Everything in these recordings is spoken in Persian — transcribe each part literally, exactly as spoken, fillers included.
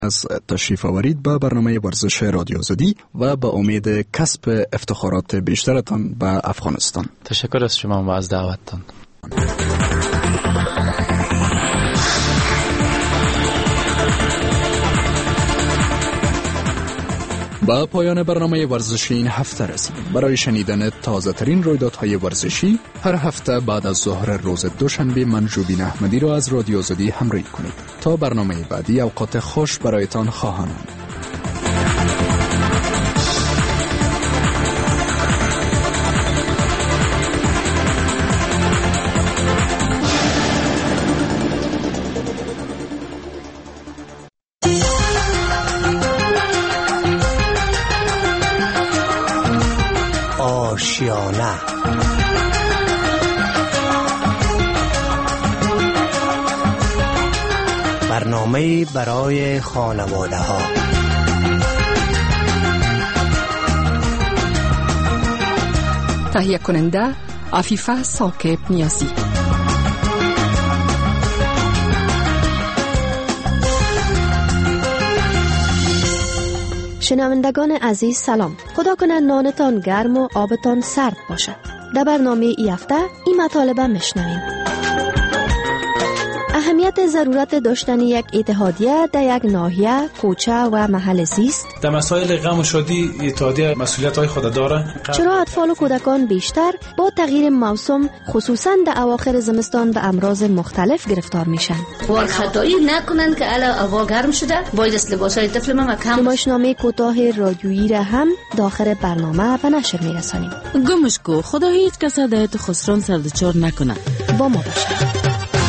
از تشریف آورید به برنامه ورزش رادیو آزادی و به امید کسب افتخارات بیشترتان به افغانستان. تشکر از شما و از دعوتتان. با پایان برنامه ورزشی این هفته رسیدیم. برای شنیدن تازه ترین رویدادهای ورزشی هر هفته بعد از ظهر روز دوشنبه من جوبین احمدی را از رادیو آزادی همراهی کنید. تا برنامه بعدی اوقات خوش برایتان خواهانم. آشیانه برنامه برای خانواده ها. تهیه کننده عفیفه ساکب نیازی. شنوندگان عزیز سلام. خدا کنه نانتان گرم و آبتان سرد باشد. در برنامه ای هفته این مطالبه میشنویم. اهمیت ضرورت داشتن یک اتحادیه در یک ناحیه، کوچه و محل زیست. در مسائل غم و شادی اتحادیه مسئولیت‌های خود داره. چرا اطفال و کودکان بیشتر با تغییر موسم خصوصا در اواخر زمستان به امراض مختلف گرفتار میشن؟ وار خطایی نکنن که الا هوا گرم شده باید از لباسای طفل ما کم. نمایشنامه کوتاه رادیویی را هم داخل برنامه به نشر میرسانیم. گمش کو خدا هیچ کس در تو خسران سردچار نکنه. با ما باشید.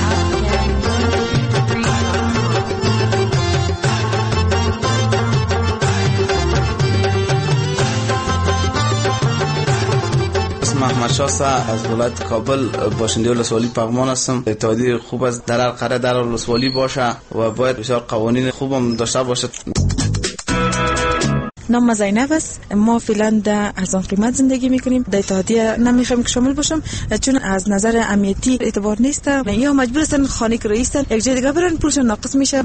محمد شاه از ولایت کابل باشنده ولسوالی پغمان هستم. اتحادیه خوب از در هر قرار در ولسوالی باشه و باید بسیار قوانین خوبم داشته باشه. نام زینب است. ما فعلا در ارزان قیمت زندگی میکنیم. در اتحادیه نمیخوایم که شامل باشم چون از نظر امنیتی اعتبار نیست. یا مجبور هستن خانه کرایه هستن یک جای دیگه برن پولشون ناقص میشه.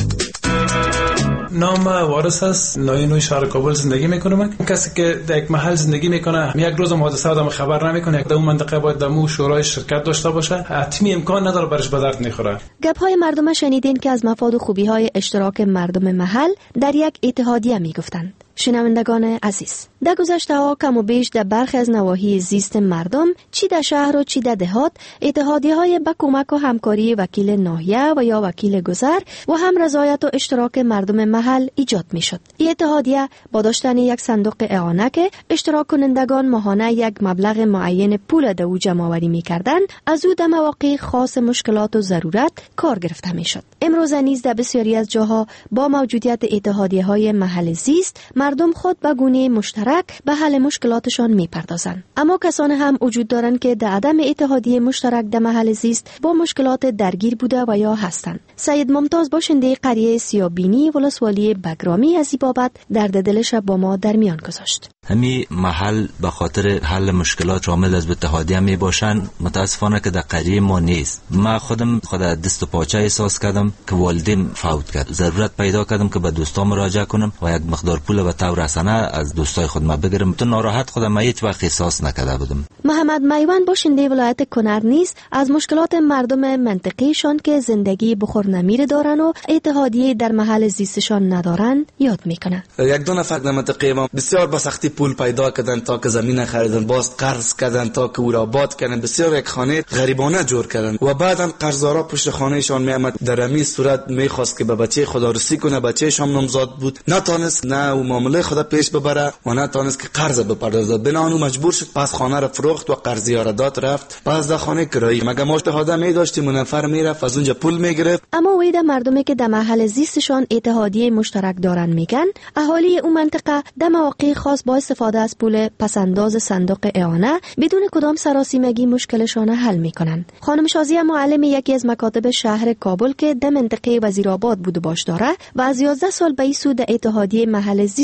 نام وارث است. نوی نوی شهر کابل زندگی میکنم. کسی که در یک محل زندگی میکنه یک روز حادثه آدم خبر نمیکنه در اون منطقه باید در مو شورای شرکت داشته باشه. حتمی امکان نداره برش به درد میخوره. گپ های مردم شنیدین که از مفاد و خوبی های اشتراک مردم محل در یک اتحادیه میگفتند. شنوندگان عزیز، در گذشته ها کم و بیش در برخی از نواحی زیست مردم چی در شهر و چی در دهات اتحادیه های با کمک و همکاری وکیل ناحیه و یا وکیل گذر و هم رضایت و اشتراک مردم محل ایجاد می شد. این اتحادیه با داشتن یک صندوق اعانه که اشتراک کنندگان ماهانه یک مبلغ معین پول در او جمع آوری می کردند، از او در مواقع خاص مشکلات و ضرورت کار گرفته می شد. امروز نیز در بسیاری از جاها با موجودیت اتحادیه های محل زیست مردم خود به گونه مشترک به حل مشکلاتشان میپردازند. اما کسان هم وجود دارند که در عدم اتحادیه مشترک در محل زیست با مشکلات درگیر بوده و یا هستند. سید ممتاز باشنده قریه سیابینی ولسوالی بگرامی از این بابت درد دلش با ما در میان گذاشت. همی محل به خاطر حل مشکلات شامل از اتحادیه می باشن. متاسفانه که در قریه ما نیست. ما خودم خود دست و پاچه احساس کردم که والدیم فوت کرد. ضرورت پیدا کردم که به دوستام مراجعه کنم و یک مقدار پول به طور رسانه از دوستای خود ما بگیرم. تو ناراحت خودم هیچ وقت احساس نکرده بودم. محمد میوان باشنده ولایت کنر نیز از مشکلات مردم منطقه‌شان که زندگی بخور نمیره دارن و اتحادیه در محل زیستشان ندارن یاد میکنه. یک دو نفر در منطقه ما بسیار با سختی پول پیدا کردن تا که زمین خریدن، باز قرض کردن تا که او را آباد کردن، بسیار یک خانه غریبانه جور کردن و بعدم قرضدارا پشت خانهشان میآمد. در همین صورت میخواست که به بچه خدا رسی کنه، بچه‌ش هم نامزاد بود، نتونست نه او معامله خدا پیش ببره و نتونست که قرض بپردازه. بنابراین مجبور شد پس خانه را فروخت و قرضیار داد رفت پس در خانه کرایی. مگه ما اتحادیه می داشتیم، نفر میرفت از اونجا پول میگرفت. اما وید مردمی که در محل زیستشان اتحادیه مشترک دارن میگن اهالی اون منطقه در مواقع خاص با استفاده از پول پسنداز صندوق اعانه بدون کدام سراسیمگی مشکلشان حل میکنن. خانم شازیه معلم یکی از مکاتب شهر کابل که در منطقه وزیرآباد بود و باش داره و از یازده سال به این سو در اتحادیه محل زیست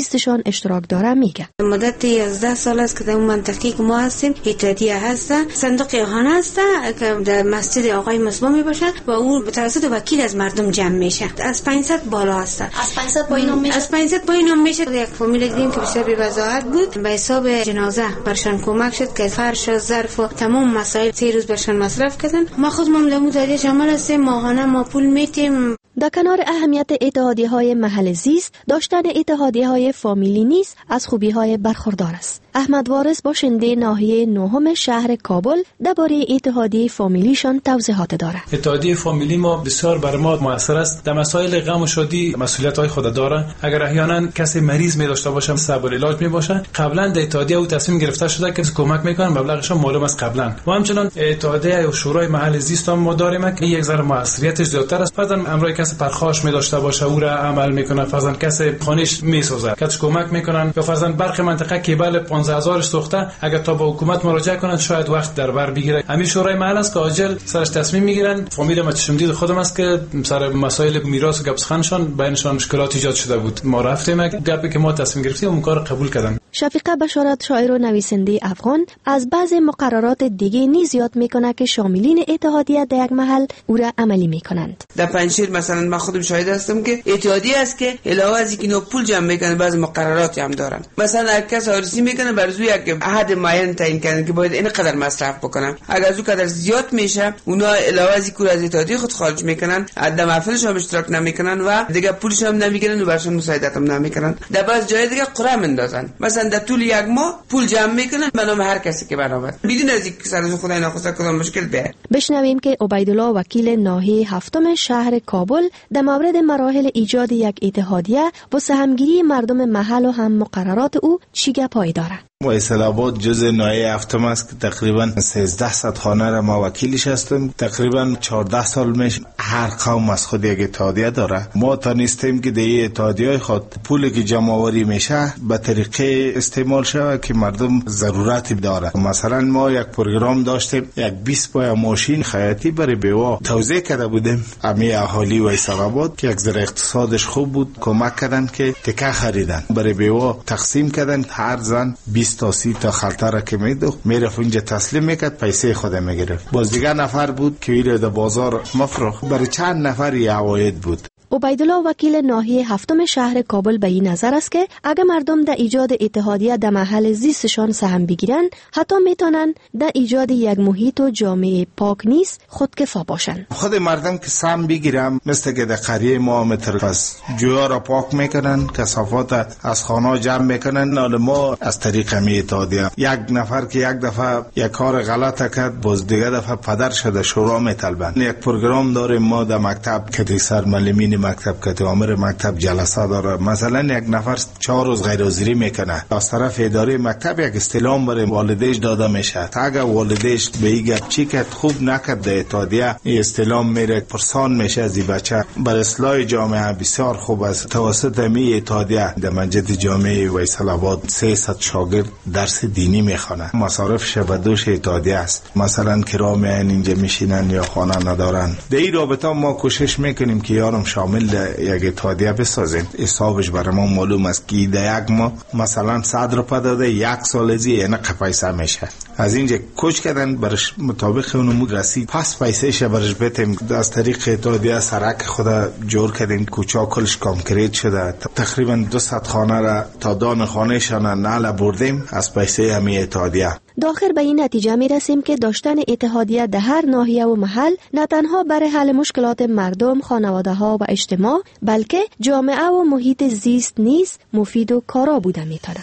زیستشان اشتراک داره میگه. مدت یازده سال است که در اون منطقه که ما هستیم اتحادیه هست، صندوق اهانه است که در مسجد آقای مصباح می باشه و اون به توسط وکیل از مردم جمع میشه. از پانصد بالا است. از پانصد پایین میشه. از پانصد پایین میشه. یک فامیل دیدیم که بسیار بی وضاحت بود، به حساب جنازه برشان کمک شد که فرش و ظرف و تمام مسائل سه روز برشان مصرف کردن. ما خود مملمو اتحادیه شامل هستیم، ماهانه ما پول میتیم. در کنار اهمیت اتحادیه‌های محل زیست، داشتن اتحادیه‌های فامیلی نیز از خوبی‌های برخوردار است. احمد وارث باشنده ناحیه نهم شهر کابل درباره اتحادیه فامیلیشان توضیحات دارد. اتحادیه فامیلی ما بسیار بر ما موثر است. در مسائل غم و شادی مسئولیت‌های خود داره. اگر احیانا کسی مریض می داشته باشه، صبر علاج می باشه، قبلا در اتحادیه او تصمیم گرفته شده که کمک میکنن، مبلغش معلوم است قبلا. و همچنین اتحادیه و شورای محل زیست هم ما داریم که یک ذره موثریتش زیادتر است. بعضی امرای کسی پرخاش می داشته باشه او را عمل میکنه، فرضاً کسی خانه‌اش میسوزه، کسی کمک میکنن، یا فرضاً برخی منطقه کیبل پانزده هزار سوخته، اگر تا به حکومت مراجعه کنند شاید وقت در بر بگیره. همین شورای محل است که عاجل سرش تصمیم میگیرن. فامیل ما چشمدید خودم است که سر مسائل میراث و گپسخنشان بینشان مشکلات ایجاد شده بود. ما رفتیم گپی که ما تصمیم گرفتیم اون کار قبول کردن. شفیقه بشارت شاعر و نویسنده افغان از بعضی مقررات دیگه نیز یاد میکنه که شاملین اتحادیه در یک محل او را عملی میکنند. در پنجشیر مثلا من خودم شاهد هستم که اتحادیه است که علاوه از اینکه نو پول جمع میکنه بعضی مقرراتی هم دارن. مثلا اگه کس آرزی میکنه بر روی یک عهد معین تعیین کردن که باید اینقدر مصرف بکنن، اگر از اون قدر زیاد میشه اونا علاوه از اینکه از اتحادیه خود خارج میکنن، عدم محفلش هم اشتراک نمیکنن و دیگه پولش هم نمیگیرن و برشون مساعدت هم نمیکنن. در بعض جای دیگه قرعه میندازن، مثلا در طول یک ماه پول جمع میکنن به نام هر کسی که برابر، بدون از اینکه سر از خدای ناخواسته کدام مشکل بیاد. بشنویم که عبیدالله وکیل ناحیه هفتم شهر کابل در مورد مراحل ایجاد یک اتحادیه و سهمگیری مردم محل و هم مقررات او چی گپایی داره. ویصل آباد جزء ناحیه هفتم است که تقریبا سیزده صد خانه را ما وکیلش هستم. تقریبا چهارده سال میشه هر قوم از خود یک اتحادیه داره. ما تانستیم که در اتحادیه خود پولی که جمع آوری میشه به طریقه استعمال شود که مردم ضرورتی داره. مثلا ما یک پروگرام داشتیم، یک بیست پای ماشین خیاطی برای بیوه توزیع کرده بودیم. امی اهالی ویصل آباد که یک ذره اقتصادش خوب بود کمک کردن که تکه خریدن برای بیوه تقسیم کردن. هر زن بیست تا سی تا خلطه را که میدو میرفت اونجا تسلیم میکرد، پیسه خود میگرفت. باز دیگه نفر بود که ایره در بازار مفروخ، برای چند نفری عواید بود. عبیدالله وکیل ناحیه هفتم شهر کابل به این نظر است که اگر مردم در ایجاد اتحادیه در محل زیستشان سهم بگیرند، حتی میتونن در ایجاد یک محیط و جامعه پاک نیست خودکفا باشند. خود مردم که سهم بگیرن مثل که در قریه ما متر پس جویا را پاک میکنن، کثافات از خانه جمع میکنن. نال ما از طریق می اتحادیه یک نفر که یک دفعه یک کار غلط کرد باز دیگه دفعه پدر شده شورا میطلبن. یک پروگرام داریم ما در مکتب که سر معلمین مکتب که عامر مکتب جلسه داره. مثلا یک نفر چهار روز غیر حاضری میکنه، از طرف اداره مکتب یک استعلام برای والدیش داده میشه. اگر والدیش به این گپ چی کرد خوب نکرد در اتحادیه، این استعلام میره پرسان میشه از این بچه. بر اصلاح جامعه بسیار خوب است. توسط می اتحادیه در مسجد جامع ویصل آباد سیصد شاگرد درس دینی میخوانه. مصارف شبدوش اتحادیه است. مثلا کرام اینجا میشینن یا خانه ندارن. در این رابطه ما کوشش میکنیم که یارم شامل یک اتحادیه بسازیم. حسابش برای ما معلوم است که در یک ما مثلا صد روپیه داده یک سال ازی یعنی پیسه میشه. از اینجا کوچ کردن برش مطابق اونمو رسید پس پیسه شه برش بتیم. از طریق اتحادیه سرک خدا جور کردیم، کوچا کلش کانکریت شده. تقریبا دویست خانه را تا دان خانه شان نعل بردیم از پیسه همین اتحادیه. داخل به این نتیجه می رسیم که داشتن اتحادیه در هر ناحیه و محل نه تنها برای حل مشکلات مردم، خانواده ها و اجتماع، بلکه جامعه و محیط زیست نیز مفید و کارا بوده می تونه.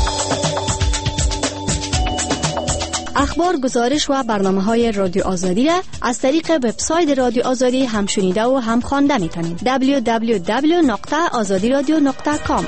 اخبار، گزارش و برنامه های رادیو آزادی را از طریق وبسایت رادیو آزادی هم شنیده و هم خوانده می تونید. دبلیو دبلیو دبلیو نقطه آزادی رادیو نقطه کام.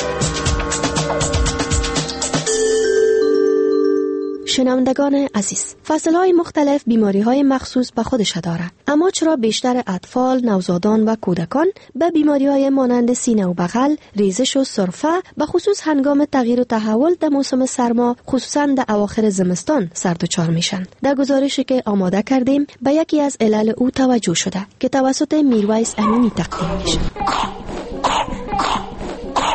شنوندگان عزیز، فصلهای مختلف بیماریهای مخصوص به خودش دارد، اما چرا بیشتر اطفال، نوزادان و کودکان به بیماریهای مانند سینه و بغل، ریزش و سرفه به خصوص هنگام تغییر و تحول در موسم سرما، خصوصا در اواخر زمستان سر دچار میشن؟ در گزارشی که آماده کردیم به یکی از علل او توجه شده که توسط میرویس امینی تقدیم میشه.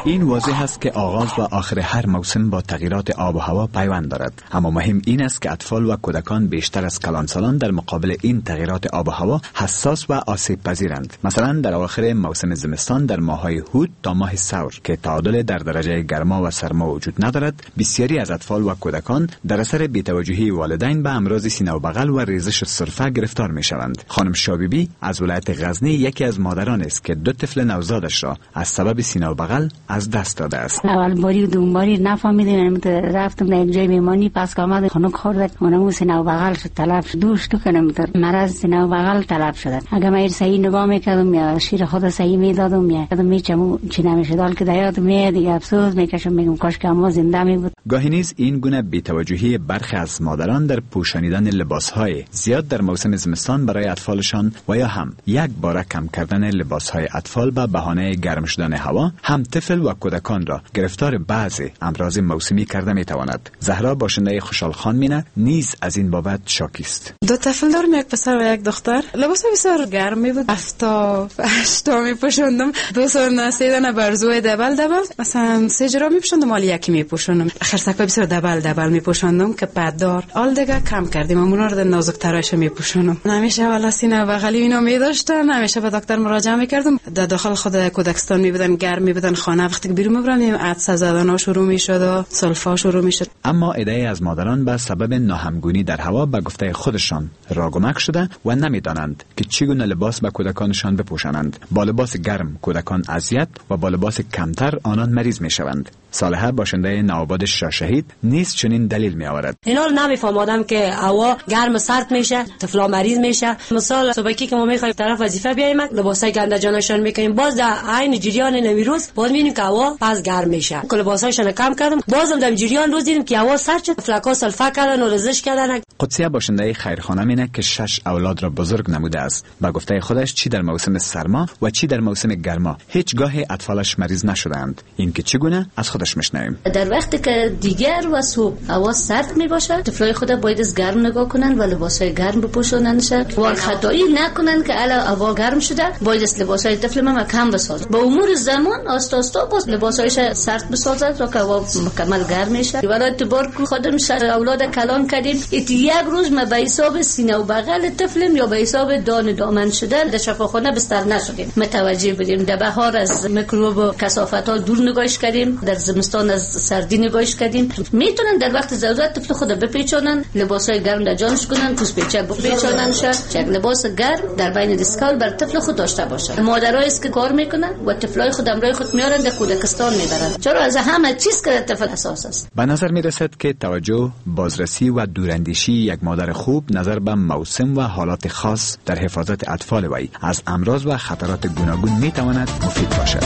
این واضح است که آغاز و آخر هر موسم با تغییرات آب و هوا پیوند دارد، اما مهم این است که اطفال و کودکان بیشتر از کلانسالان در مقابل این تغییرات آب و هوا حساس و آسیب پذیرند. مثلا در اواخر موسم زمستان در ماه‌های هود تا ماه ثور که تعادل در درجه گرما و سرما وجود ندارد، بسیاری از اطفال و کودکان در اثر بی‌توجهی والدین به امراض سینه و بغل و ریزش سرفه گرفتار می‌شوند. خانم شابیبی از ولایت غزنی یکی از مادران است که دو طفل نوزادش را از سبب سینه و بغل از دست داده است. اول باری و دوم باری نفهمیدم، رفتم در یک جای میمانی، پس که آمد خنک خوردم، اونم سینه و بغل شد، تلف شد. دوش تو کنم مرض سینه و بغل تلف شد. اگه من صحیح نگاه میکردم یا شیر خود صحیح میدادم یا کدام میچم چی نمیشد، حال که دیات می دیگه افسوس میکشم، میگم کاش که ما زنده می بود. گاهی نیز این گونه بی‌توجهی برخی از مادران در پوشانیدن لباس‌های زیاد در موسم زمستان برای اطفالشان و یا هم یک بار کم کردن لباس‌های اطفال به بهانه گرم شدن هوا هم طفل و کودکان را گرفتار بعضی امراض موسمی کرده میتواند. زهرا باشنده خوشحال خان مینه نیز از این بابت شاکی است. دو طفل دارم، یک پسر و یک دختر. لباس بسیار گرم می بود، هفتا هشتا می پوشوندم، دو سال سیدن برزوی دبل دبل، مثلا سه جرا می پوشوندم، مال یکی می پوشوندم. خرسکای بسیار دبل دبل می پوشوندم که پددار. آل دیگه کم کردیم، اونا رو نازک ترش می پوشوندم. همیشه والا سینه بغلی اینا می داشتن، همیشه به دکتر مراجعه می کردم. در داخل خود کودکستان می بودن، گرم می بودن، خانه وقتی که بیرون می برم عطسه زدن شروع می شد و سلفا شروع می شد. اما عده‌ای از مادران به سبب ناهمگونی در هوا به گفته خودشان راگمک شده و نمیدانند که چگونه لباس به کودکانشان بپوشانند. با لباس گرم کودکان اذیت و با لباس کمتر آنان مریض می شوند. صالحه باشنده نوآباد شاهشهید نیز چنین دلیل می آورد. اینا رو نمیفهمادم که هوا گرم سرد میشه، طفلا مریض میشه. مثال صبحی که ما میخوایم طرف وظیفه بیایم، لباسای گنده جانشان میکنیم، باز در عین جریان نمیروز باز میبینیم که هوا پس گرم میشه. که لباسایشون کم کردم، بازم در جریان روز دیدیم که هوا سرد شد، فلکا سلفا کردن و رزش کردن. قدسیه باشنده خیرخانه مینه که شش اولاد را بزرگ نموده است. با گفته خودش چی در موسم سرما و چی در موسم گرما هیچگاه اطفالش مریض نشدند. این که چگونه از خودش میشنویم. در وقتی که دیگر و صبح هوا سرد می باشه، طفلای خود باید از گرم نگاه کنن و لباسای گرم بپوشونن، و خطایی نکنن که الا هوا گرم شده باید از لباسای طفل ما کم بسازن. با امور زمان آستا آستا باز لباسایش سرد بسازن تا که هوا مکمل گرم میشه. ولی اعتبار که خودم سر اولاد کلان کردیم، یک روز ما به حساب سینه و بغل طفلم یا به حساب دان دامن شدن در شفاخانه بستر نشدیم. متوجه بودیم در بهار از میکروب و کثافت ها دور نگاهش کردیم، در زمستان از سردی نگاهش کردیم. میتونن در وقت ضرورت طفل خود بپیچونن، لباسای گرم در جانش کنن، پوست پیچه بپیچونن، شد یک لباس گرم در بین دستکال بر طفل خود داشته باشه. مادرایی است که کار میکنن و طفلای خود امرای خود میارن در کودکستان میبرن، چرا از همه چیز که طفل اساس است. به نظر میرسد که توجه، بازرسی و دوراندیشی یک مادر خوب نظر به موسم و حالات خاص در حفاظت اطفال وی از امراض و خطرات گوناگون میتواند مفید باشد.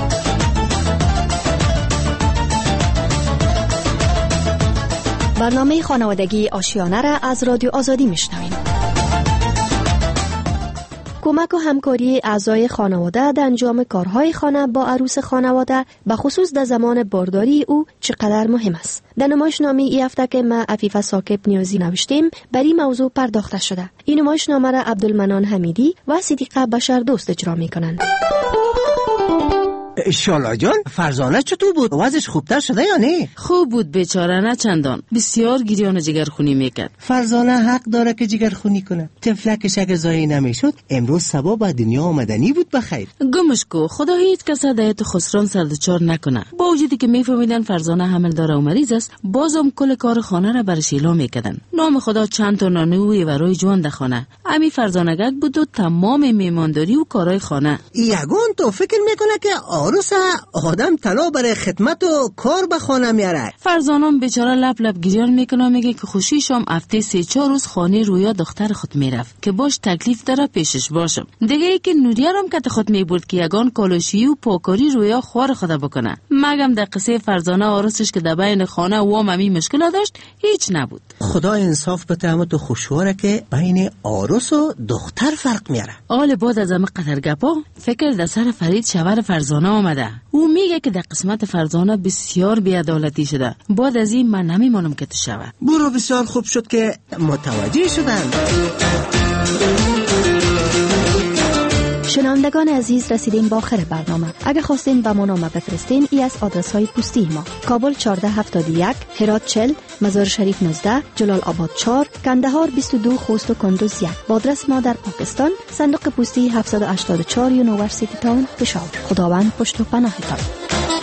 برنامه خانوادگی آشیانه را از رادیو آزادی میشنوید. کمک و همکاری اعضای خانواده در انجام کارهای خانه با عروس خانواده به خصوص در زمان بارداری او چقدر مهم است. در نمایشنامه ای هفته که ما عفیفه ساکب نیازی نوشتیم بر این موضوع پرداخته شده. این نمایشنامه را عبدالمنان حمیدی و صدیقه بشر دوست اجرا میکنند. شالا جان، فرزانه چطور بود؟ وضعش خوبتر شده یا نه؟ خوب بود بیچاره، نه چندان. بسیار گریان و جگرخونی میکرد. فرزانه حق داره که جگرخونی کنه. طفلکش اگه زایی نمیشد امروز صبح به دنیا آمدنی بود بخیر. گمش کو، خدا هیچ کس دیت خسران سردچار نکنه. با وجودی که میفهمیدن فرزانه حمل داره و مریض است، بازم کل کار خانه را برش اعلام میکردن. نام خدا چند تا نانوی برای جوان در خانه. امی فرزانه گک بود و تمام میمانداری و کارهای خانه. یگون تو فکر میکنه که عروس آدم طلا برای خدمت و کار به خانه میاره. فرزانم بیچاره لب لب گریان میکنه، میگه که خوشیشم هفته سه چهار روز خانه رویا دختر خود میرفت که باش تکلیف داره پیشش باشم. دیگه ای که نوریه رم کت خود میبرد که یگان کالوشی و پاکاری رویا خوار خدا بکنه. مگم در قصه فرزانه عروسش که در بین خانه و ممی مشکل داشت هیچ نبود. خدا انصاف بده، اما تو خوشواره که بین عروس و دختر فرق میاره. آل بعد از همه قطر گپا فکر در سر فرید شوهر فرزانه آمده. او میگه که در قسمت فرزانه بسیار بی‌عدالتی شده. بعد از این من نمیمانم که تو شود. برو، بسیار خوب شد که متوجه شدن. شنوندگان عزیز، رسیدیم با آخر برنامه. اگر خواستین به ما نامه بفرستین، ای از آدرس های پستی ما: کابل چهارده هفتاد و یک، هرات چهل، مزار شریف نوزده، جلال آباد چهار، کندهار بیست و دو، خوست و کندوز یک. با آدرس ما در پاکستان: صندوق پستی هفتصد و هشتاد و چهار، یونیورسیتی تاون، پشاور. خداوند پشت و پناهتان.